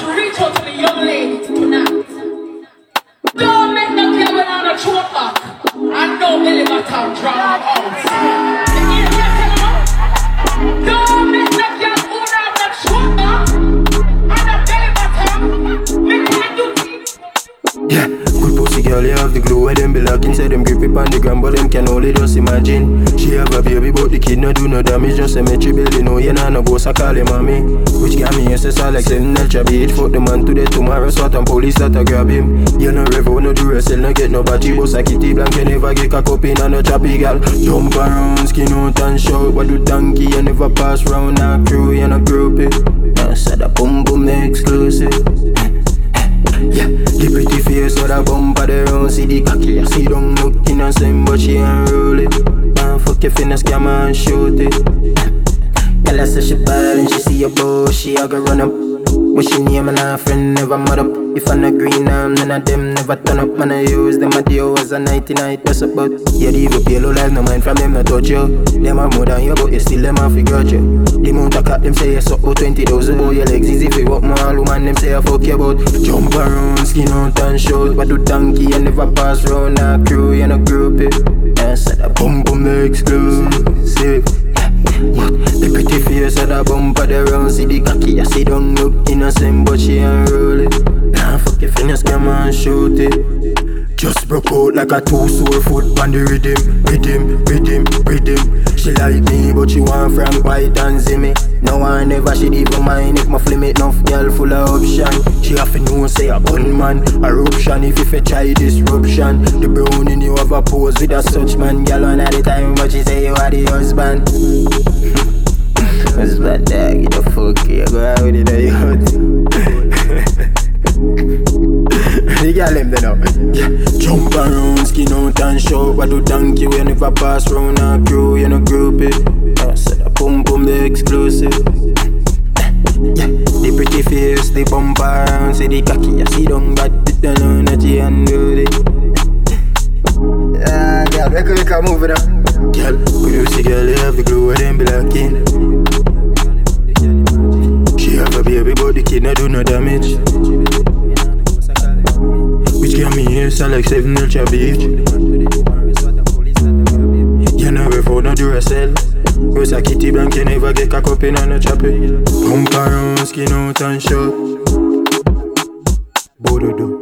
to reach out to the young ladies tonight. Don't make no girl when I'm a choke back. And no belly button drown out. You hear me tell you? Don't make no girl who I'm a choke back. And a belly button. Make me do things. Yeah, good pussy girl, you have the glue where them be locking. Say them grip it on the ground, but them can only just imagine. She have a baby, but the kid no do no damage. Just say me belly, no, you know no boss, I call him mommy. Which got me SSR like 7 El Chabi. Fuck the man today, tomorrow, sort and police that I grab him. You no revo, no do wrestle, no get no batty. Boss a kitty blank, you never get cock up in and no choppy gal. Jump around, skin out and shout. What do donkey, you never pass round our crew, you no group it. Now said a boom boom, the exclusive. Yeah, the pretty face with a bump of the round. See the cocky, I see don't look innocent, but she unroll it. Fuck your finesse, camera and shoot it. Girl, I say she bad and she see your bow, she a go run up. But she name and her friend never mud up. If I'm not green arm, none of them never turn up. Man, I use them a deal as a 99 best up. But yeah, the evil pay low life, no mind from them, no touch you. Them are more than you, but you still them a figure you. The amount of cat, them say you suck about 20,000. Boy, your legs easy if you walk more, all woman, them say I fuck you about. Jump around, skin out and shout. But do donkey, you never pass round our crew, you no group it. I said a boom boom, the exclusive. The pretty face of the bump of the round. See the cocky, I see don't look innocent, but she unroll it. Nah, fuck your finesse, come and shoot it. Just broke out like a 2 sore foot on the rhythm. She like me, but she want Frank White and Zimmy. No one never she'd even mind if my flame it enough girl full of option. She have to know say a gunman, eruption if you try disruption. The brownie you have a pose with a such man. Girl one at the time, but she say you are the husband. Husband dog, you the fuck you go out with it or you the girl them then up. Yeah. Jump around, skin out and shout. What do donkey we never pass round our crew, you no group it. I said a boom boom, the exclusive. Yeah, the pretty face, the bump around. See the cocky, I see don't bad, it don't know that she handle it. Ah, girl, we can move it up. Girl, we do see girl, you have the glue where them be locking. She have a baby, but the kid no do no damage. Which got me here, so like 7 El Chabi. You never found no do wrestle. Was a kitty blank, you never get cock up in and no choppy. Pump around, skin out and shut. Bodo do.